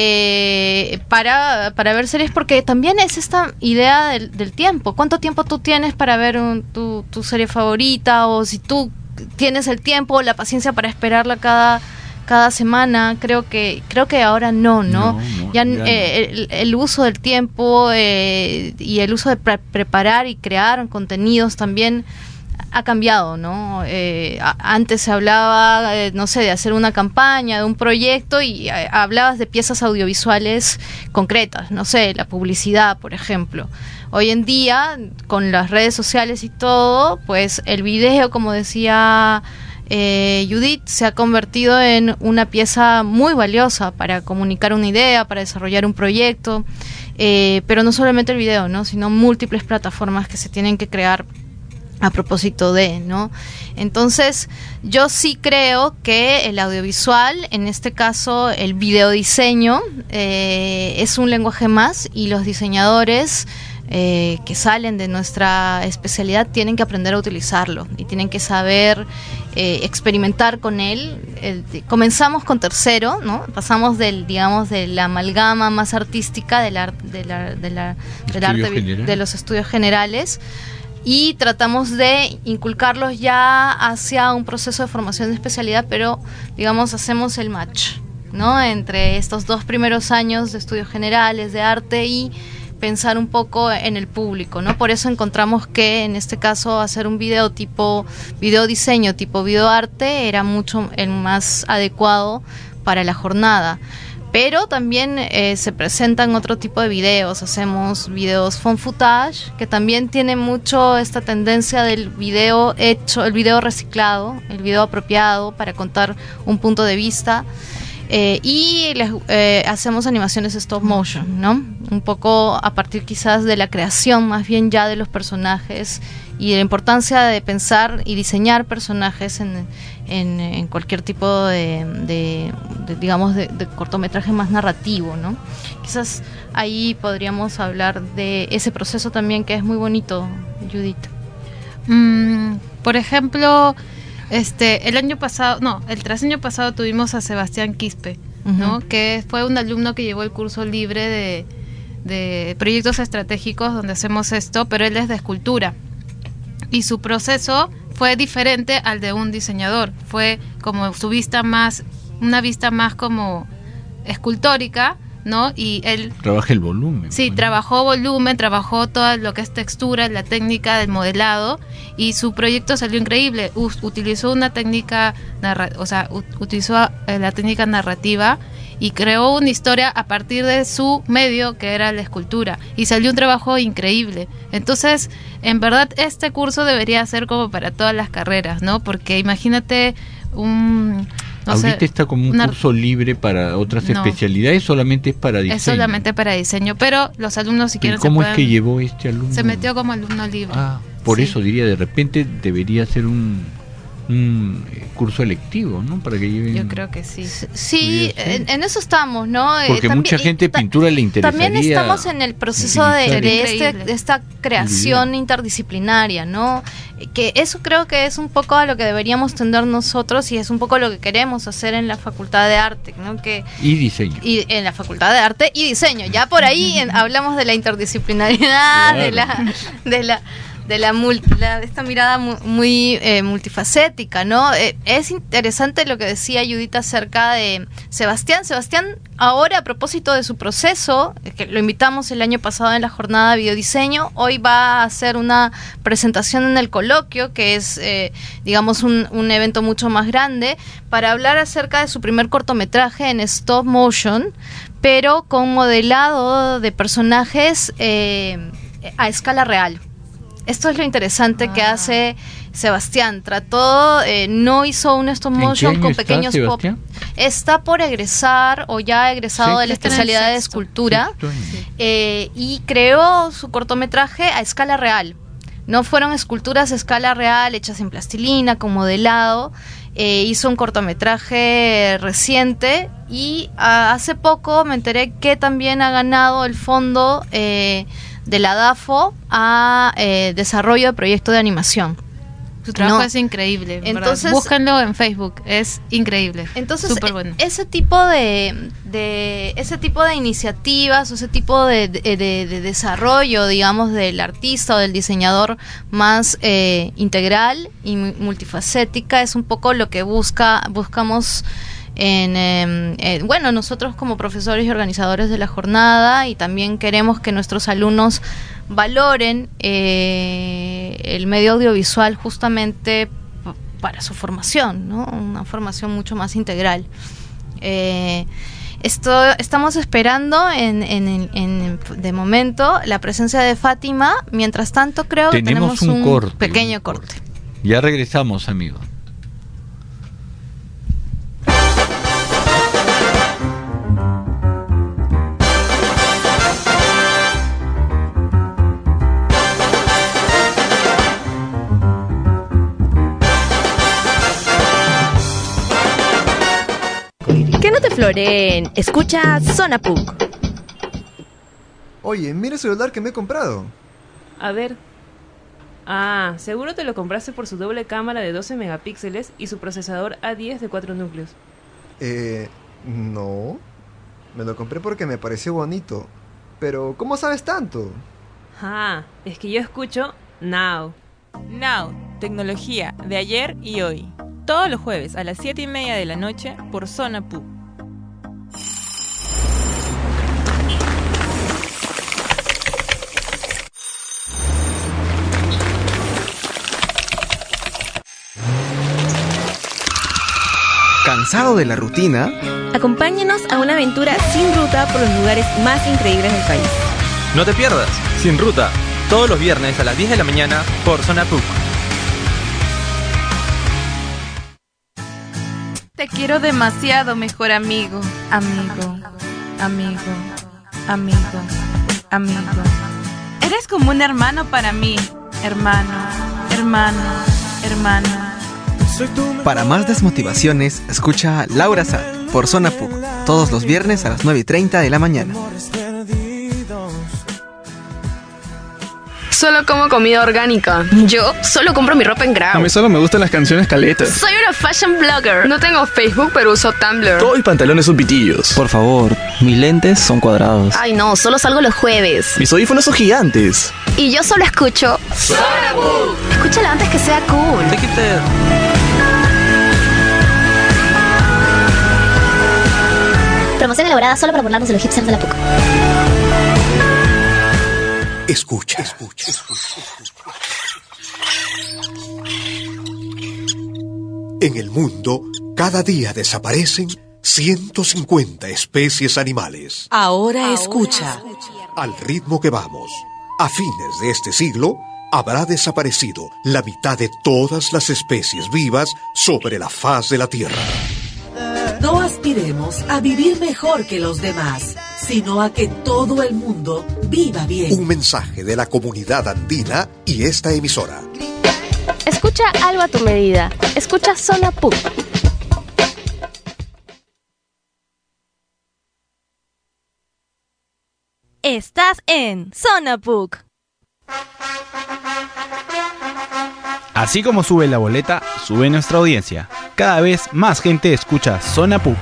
Eh, para, para ver series, porque también es esta idea del, del tiempo. ¿Cuánto tiempo tú tienes para ver un, tu, tu serie favorita? O si tú tienes el tiempo, la paciencia para esperarla cada cada semana. Creo que creo que ahora no, ¿no? no, no ya, ya eh, no. El, el uso del tiempo eh, y el uso de pre- preparar y crear contenidos también ha cambiado, ¿no? Eh, a, antes se hablaba, eh, no sé, de hacer una campaña, de un proyecto y eh, hablabas de piezas audiovisuales concretas, no sé, la publicidad, por ejemplo. Hoy en día, con las redes sociales y todo, pues el video, como decía eh, Judith, se ha convertido en una pieza muy valiosa para comunicar una idea, para desarrollar un proyecto, eh, pero no solamente el video, ¿no? Sino múltiples plataformas que se tienen que crear a propósito de, ¿no? Entonces, yo sí creo que el audiovisual, en este caso el videodiseño, eh, es un lenguaje más, y los diseñadores eh, que salen de nuestra especialidad tienen que aprender a utilizarlo y tienen que saber eh, experimentar con él. El, comenzamos con tercero, ¿no? Pasamos del, digamos, de la amalgama más artística del, ar, de la, de la, del arte general. De los estudios generales, y tratamos de inculcarlos ya hacia un proceso de formación de especialidad, pero digamos hacemos el match, ¿no? Entre estos dos primeros años de estudios generales de arte y pensar un poco en el público, ¿no? Por eso encontramos que en este caso hacer un video tipo video diseño, tipo video arte era mucho el más adecuado para la jornada. Pero también eh, se presentan otro tipo de videos. Hacemos videos found footage, que también tiene mucho esta tendencia del video hecho, el video reciclado, el video apropiado para contar un punto de vista. Eh, y les, eh, hacemos animaciones stop motion, ¿no? Un poco a partir quizás de la creación más bien ya de los personajes y de la importancia de pensar y diseñar personajes en, en, en cualquier tipo de, de, de digamos, de, de cortometraje más narrativo, ¿no? Quizás ahí podríamos hablar de ese proceso también, que es muy bonito, Judith. Mm, por ejemplo, este el año pasado, no, el tras año pasado tuvimos a Sebastián Quispe, uh-huh. ¿no? Que fue un alumno que llevó el curso libre de, de proyectos estratégicos donde hacemos esto, pero él es de escultura. Y su proceso fue diferente al de un diseñador. Fue como su vista más, una vista más como escultórica, ¿no? Y él trabaja el volumen. Sí, ¿no? Trabajó volumen, trabajó todo lo que es textura, la técnica del modelado, y su proyecto salió increíble. U- utilizó una técnica, narra- o sea, u- utilizó eh, la técnica narrativa y creó una historia a partir de su medio, que era la escultura, y salió un trabajo increíble. Entonces, en verdad, este curso debería ser como para todas las carreras, ¿no? Porque imagínate un No Ahorita sé, está como un una- curso libre para otras No. especialidades, solamente es para diseño. Es solamente para diseño, pero los alumnos si ¿Y quieren se cómo es pueden- que llevó este alumno? Se metió como alumno libre. Ah, por Sí. eso diría, de repente debería ser un, un eh, curso electivo, ¿no? Para que lleven... Yo creo que sí. Sí, en, en eso estamos, ¿no? Eh, Porque también- mucha y gente ta- pintura le interesaría. También estamos en el proceso de, utilizar de, esto. este, Increíble. de esta creación interdisciplinaria, ¿no? Que eso creo que es un poco a lo que deberíamos tender nosotros y es un poco lo que queremos hacer en la Facultad de Arte, ¿no? Que Y diseño. y en la Facultad de Arte y Diseño. Ya por ahí en- hablamos de la interdisciplinaridad, de la de la de la, mul- la- de esta mirada mu- muy eh, multifacética, ¿no? Eh, es interesante lo que decía Judith acerca de Sebastián. Sebastián, ahora a propósito de su proceso, eh, que lo invitamos el año pasado en la jornada de biodiseño, hoy va a hacer una presentación en el coloquio, que es, eh, digamos, un, un evento mucho más grande, para hablar acerca de su primer cortometraje en stop motion, pero con modelado de personajes eh, a escala real. Esto es lo interesante Ah. que hace Sebastián. Trató, eh, no hizo un stop ¿En qué motion año con está, pequeños pop. Sebastián? Está por egresar o ya ha egresado de la Está en el especialidad de sexto. escultura Sexto año. eh, y creó su cortometraje a escala real. No fueron esculturas a escala real hechas en plastilina, con modelado. Eh, hizo un cortometraje reciente y ah, hace poco me enteré que también ha ganado el fondo eh, de la DAFO a eh, desarrollo de proyecto de animación. Su trabajo No. es increíble. ¿verdad? Entonces- Búsquenlo en Facebook, es increíble. Entonces, Súper e- bueno. ese tipo de, de ese tipo de iniciativas o ese tipo de, de- de- de desarrollo, digamos, del artista o del diseñador más eh, integral y mu- multifacética es un poco lo que busca buscamos en eh, eh, bueno, nosotros como profesores y organizadores de la jornada, y también queremos que nuestros alumnos valoren eh, el medio audiovisual justamente p- para su formación, ¿no? Una formación mucho más integral. Eh, esto, estamos esperando en, en, en- en- de momento la presencia de Fátima. Mientras tanto, creo que Tenemos tenemos un un, corte, pequeño un corte. Ya regresamos, amigos. Que no te floreen. Escucha Zona P U C. Oye, mira el celular que me he comprado. A ver. Ah, seguro te lo compraste por su doble cámara de doce megapíxeles y su procesador A diez de cuatro núcleos. Eh, no. Me lo compré porque me pareció bonito. Pero, ¿cómo sabes tanto? Ah, es que yo escucho Now. Now, tecnología de ayer y hoy. Todos los jueves a las siete y media de la noche por Zona P U. ¿Cansado de la rutina? Acompáñanos a una aventura sin ruta por los lugares más increíbles del país. No te pierdas, Sin Ruta, todos los viernes a las diez de la mañana por Zona P U C. Te quiero demasiado, mejor amigo. Amigo, amigo, amigo, amigo. Eres como un hermano para mí. Hermano, hermano, hermano. Para más desmotivaciones, escucha Laura Sa por Zona P U C, todos los viernes a las nueve y treinta de la mañana. Solo como comida orgánica. Yo solo compro mi ropa en A Grau. mí solo me gustan las canciones caletas. Soy una fashion blogger. No tengo Facebook, pero uso Tumblr. Todo y pantalones son pitillos. Por favor, mis lentes son cuadrados. Ay no, solo salgo los jueves. Mis audífonos son gigantes. Y yo solo escucho Escúchala antes que sea cool. Take it there. Promoción elaborada solo para burlarnos de los hipsters de la P U C. Escucha, escucha, escucha. En el mundo, cada día desaparecen ciento cincuenta especies animales. Ahora escucha. Al ritmo que vamos, a fines de este siglo, habrá desaparecido la mitad de todas las especies vivas sobre la faz de la Tierra. aspiremos a vivir mejor que los demás, sino a que todo el mundo viva bien. Un mensaje de la comunidad andina y esta emisora. Escucha algo a tu medida. Escucha Zona P U C. Estás en Zona P U C. Así como sube la boleta, sube nuestra audiencia. Cada vez más gente escucha Zona P U C.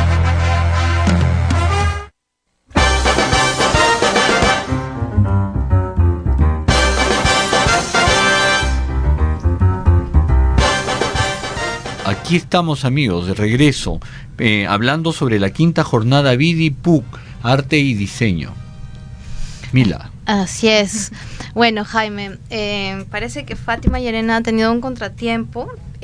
Aquí estamos, amigos, de regreso, eh, hablando sobre la quinta jornada Vidi P U C, Arte y Diseño. Mila. Así es. Bueno, Jaime, eh, parece que Fátima y Elena han tenido un contratiempo,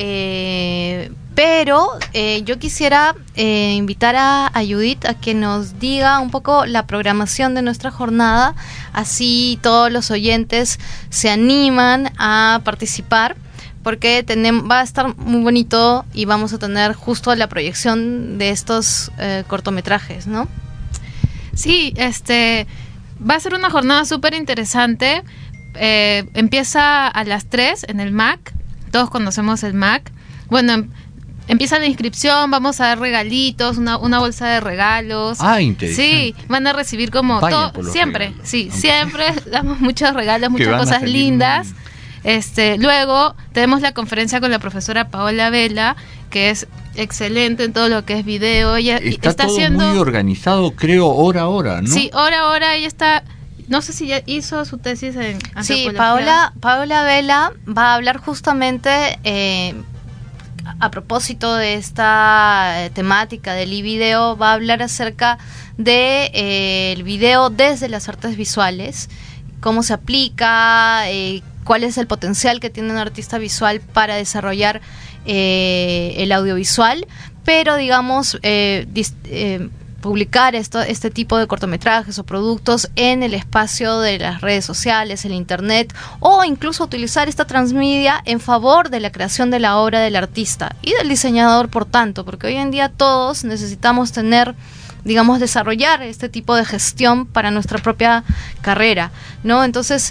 eh, pero eh, yo quisiera eh, invitar a, a Judith a que nos diga un poco la programación de nuestra jornada, así todos los oyentes se animan a participar, porque tenemos, va a estar muy bonito y vamos a tener justo la proyección de estos eh, cortometrajes, ¿no? Sí, este... va a ser una jornada súper interesante. Eh, empieza a las tres en el M A C. Todos conocemos el M A C. Bueno, em, empieza la inscripción, vamos a dar regalitos, una, una bolsa de regalos. Ah, interesante. Sí, van a recibir como todo, siempre, regalos. sí, Aunque... siempre damos muchos regalos, muchas cosas lindas. Muy... Este, luego tenemos la conferencia con la profesora Paola Vela, que es excelente en todo lo que es video. Ella está, está todo haciendo muy organizado, creo, hora a hora, ¿no? Sí, hora a hora. Ella está, no sé si ya hizo su tesis en antropología. Sí, Paola, Paola Vela va a hablar justamente eh, a propósito de esta temática del e-video, va a hablar acerca de eh, el video desde las artes visuales, cómo se aplica, eh, cuál es el potencial que tiene un artista visual para desarrollar eh, el audiovisual, pero digamos eh, dis, eh, publicar esto, este tipo de cortometrajes o productos en el espacio de las redes sociales, el internet, o incluso utilizar esta transmedia en favor de la creación de la obra del artista y del diseñador, por tanto, porque hoy en día todos necesitamos tener, digamos, desarrollar este tipo de gestión para nuestra propia carrera, ¿no? Entonces,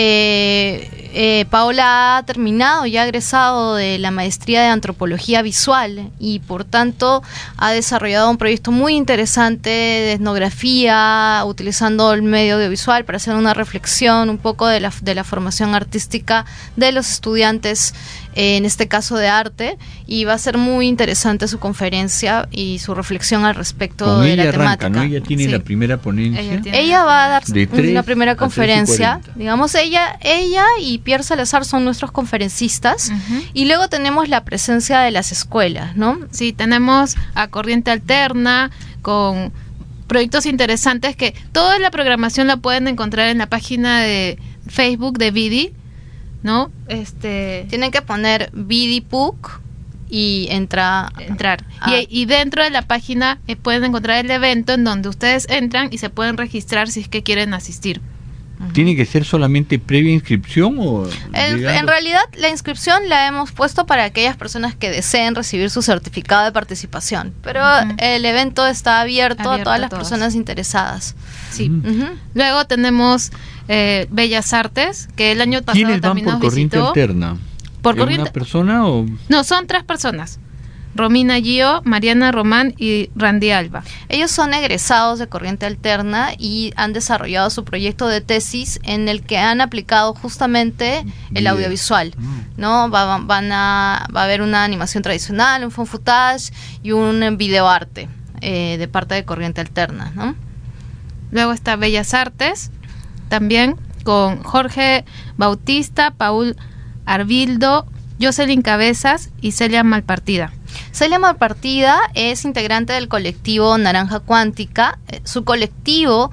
eh, eh, Paola ha terminado y ha egresado de la maestría de antropología visual y, por tanto, ha desarrollado un proyecto muy interesante de etnografía, utilizando el medio audiovisual para hacer una reflexión un poco de la, de la formación artística de los estudiantes, eh, en este caso de arte, y va a ser muy interesante su conferencia y su reflexión al respecto Con de ella la arranca, temática. ¿no? Ella tiene Sí. la primera ponencia. Ella, ella va a dar de tres una primera conferencia, a tres y cuarenta. digamos, ella, ella y Pierre Salazar son nuestros conferencistas, uh-huh. y luego tenemos la presencia de las escuelas, ¿no? Sí, tenemos a Corriente Alterna con proyectos interesantes que toda la programación la pueden encontrar en la página de Facebook de Vidi, ¿no? Este, tienen que poner Vidi P U C y entra entrar ah. y, y dentro de la página eh, pueden encontrar el evento en donde ustedes entran y se pueden registrar si es que quieren asistir. ¿Tiene que ser solamente previa inscripción o...? En, en realidad la inscripción la hemos puesto para aquellas personas que deseen recibir su certificado de participación, pero uh-huh. el evento está abierto, abierto a todas las todos. personas interesadas. Sí. Uh-huh. Luego tenemos eh, Bellas Artes, que el año pasado ¿Quiénes también van por nos corriente visitó. alterna? ¿Por ¿Es corriente? una persona o...? No, son tres personas. Romina Gio, Mariana Román y Randy Alba. Ellos son egresados de Corriente Alterna y han desarrollado su proyecto de tesis en el que han aplicado justamente el Bien. audiovisual, ¿no? Va, van a, va a haber una animación tradicional, un found footage y un videoarte eh, de parte de Corriente Alterna, ¿no? Luego está Bellas Artes, también con Jorge Bautista, Paul Arbildo, Jocelyn Cabezas y Celia Malpartida. Celia Malpartida es integrante del colectivo Naranja Cuántica. Su colectivo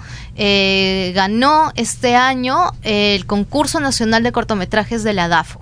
eh, ganó este año el concurso nacional de cortometrajes de la DAFO,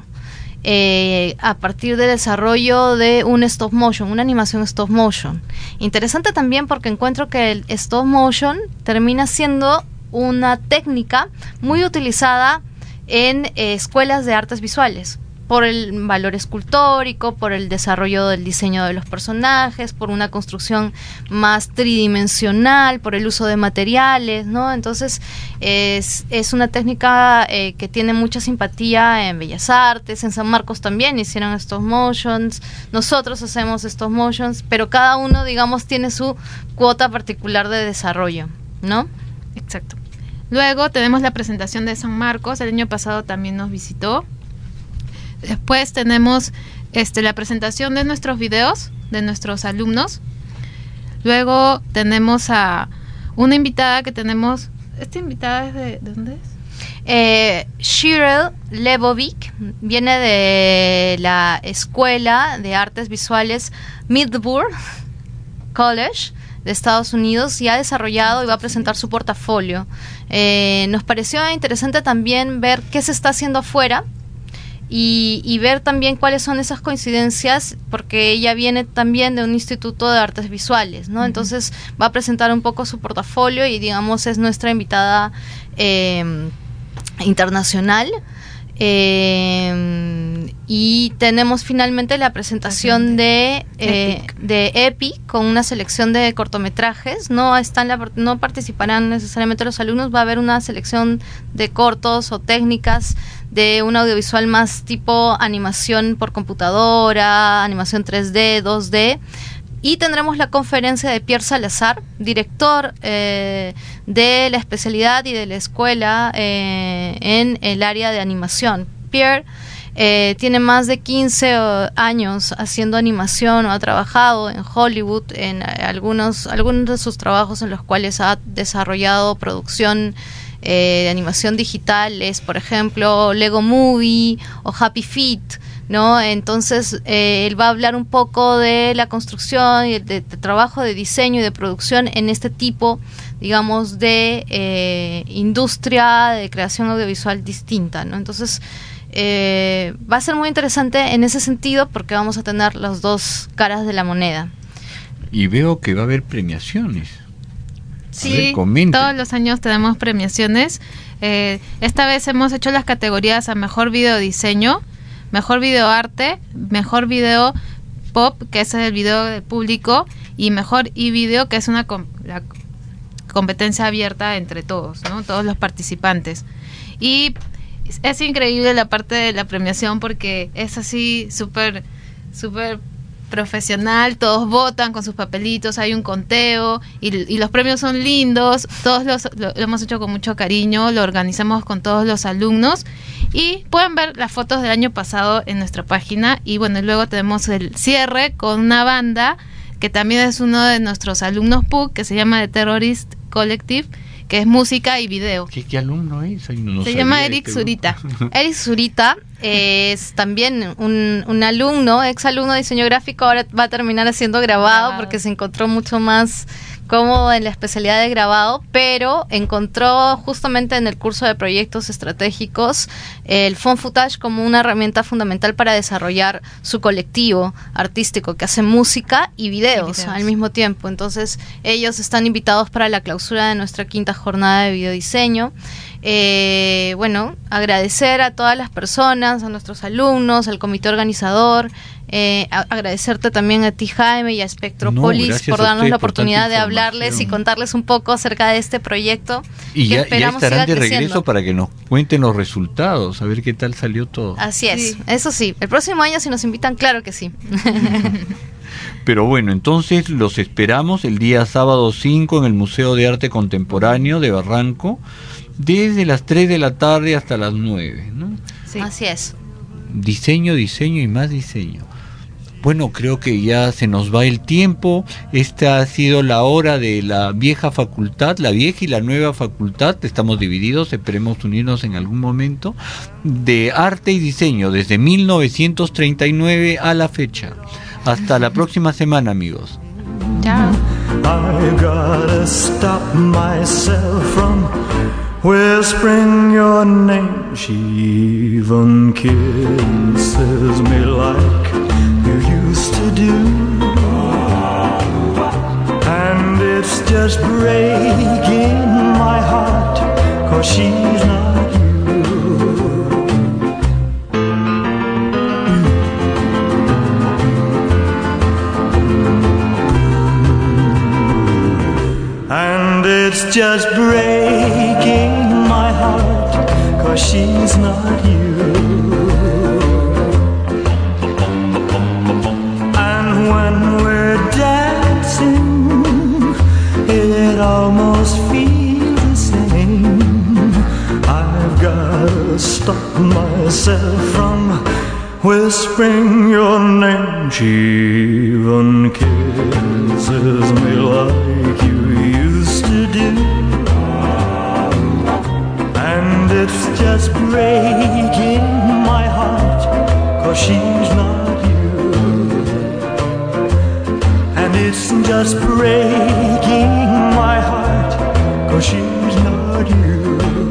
eh, a partir del desarrollo de un stop motion, una animación stop motion. Interesante también porque encuentro que el stop motion termina siendo una técnica muy utilizada en eh, escuelas de artes visuales. por el valor escultórico, por el desarrollo del diseño de los personajes, por una construcción más tridimensional, por el uso de materiales, ¿no? Entonces es, es una técnica eh, que tiene mucha simpatía en Bellas Artes, en San Marcos también hicieron stop motions, nosotros hacemos stop motions, pero cada uno, digamos, tiene su cuota particular de desarrollo, ¿no? Exacto. Luego tenemos la presentación de San Marcos, el año pasado también nos visitó. Después tenemos este, la presentación de nuestros videos, de nuestros alumnos. Luego tenemos a una invitada que tenemos... ¿Esta invitada es de, de dónde es? Eh, Cheryl Lebovic, viene de la Escuela de Artes Visuales Middleburg College de Estados Unidos y ha desarrollado y va a presentar su portafolio. Eh, nos pareció interesante también ver qué se está haciendo afuera, Y, y ver también cuáles son esas coincidencias, porque ella viene también de un instituto de artes visuales, ¿no? Uh-huh. Entonces va a presentar un poco su portafolio y, digamos, es nuestra invitada eh, internacional. Eh, y tenemos finalmente la presentación de eh, Epic. de Epic con una selección de cortometrajes. No están la, no participarán necesariamente los alumnos, va a haber una selección de cortos o técnicas de un audiovisual más tipo animación por computadora, animación tres D, dos D. Y tendremos la conferencia de Pierre Salazar, director eh, de la especialidad y de la escuela eh, en el área de animación. Pierre eh, tiene más de quince años haciendo animación, o ha trabajado en Hollywood en algunos, algunos de sus trabajos en los cuales ha desarrollado producción eh, de animación digital, es por ejemplo Lego Movie o Happy Feet, ¿no? Entonces eh, él va a hablar un poco de la construcción y de, de trabajo de diseño y de producción en este tipo, digamos, de eh, industria de creación audiovisual distinta, ¿no? Entonces eh, va a ser muy interesante en ese sentido porque vamos a tener las dos caras de la moneda. Y veo que va a haber premiaciones. Sí, ver, todos los años tenemos premiaciones. Eh, esta vez hemos hecho las categorías a mejor videodiseño, mejor videoarte, mejor video pop, que es el video del público, y mejor e-video, que es una com- la competencia abierta entre todos, ¿no? Todos los participantes. Y es, es increíble la parte de la premiación porque es así súper, súper profesional, todos votan con sus papelitos, hay un conteo y, y los premios son lindos, todos los, lo, lo hemos hecho con mucho cariño, lo organizamos con todos los alumnos y pueden ver las fotos del año pasado en nuestra página. Y bueno, y luego tenemos el cierre con una banda que también es uno de nuestros alumnos P U C, que se llama The Terrorist Collective, que es música y video. ¿Qué, qué alumno es? Ay, no, no se llama Eric este Zurita. Eric Zurita es también un, un alumno, ex alumno de diseño gráfico, ahora va a terminar haciendo grabado, grabado porque se encontró mucho más cómodo en la especialidad de grabado, pero encontró justamente en el curso de proyectos estratégicos el Fond Footage como una herramienta fundamental para desarrollar su colectivo artístico que hace música y videos, y videos al mismo tiempo. Entonces ellos están invitados para la clausura de nuestra quinta jornada de videodiseño. Eh, bueno, agradecer a todas las personas, a nuestros alumnos, al comité organizador, eh, a, agradecerte también a ti, Jaime, y a Spectropolis no, por darnos la oportunidad de hablarles y contarles un poco acerca de este proyecto. Y que ya, esperamos ya estarán siga de regreso creciendo. Para que nos cuenten los resultados, a ver qué tal salió todo. Así es, Sí. eso sí, el próximo año si nos invitan, claro que sí. Pero bueno, entonces los esperamos el día sábado cinco en el Museo de Arte Contemporáneo de Barranco, desde las tres de la tarde hasta las nueve, ¿no? Sí. Así es. Diseño, diseño y más diseño. Bueno, creo que ya se nos va el tiempo. Esta ha sido la hora de la vieja facultad, la vieja y la nueva facultad. Estamos divididos, esperemos unirnos en algún momento. De arte y diseño, desde mil novecientos treinta y nueve a la fecha. Hasta la próxima semana, amigos. Chao. I gotta stop myself from whispering your name. She even kisses me like you used to do. And it's just breaking my heart, 'cause she's not you. just breaking my heart, 'cause she's not you. And when we're dancing, it almost feels the same. I've gotta stop myself from whispering your name. She even kisses me like you used to do, and it's just breaking my heart, 'cause she's not you. And it's just breaking my heart, 'cause she's not you.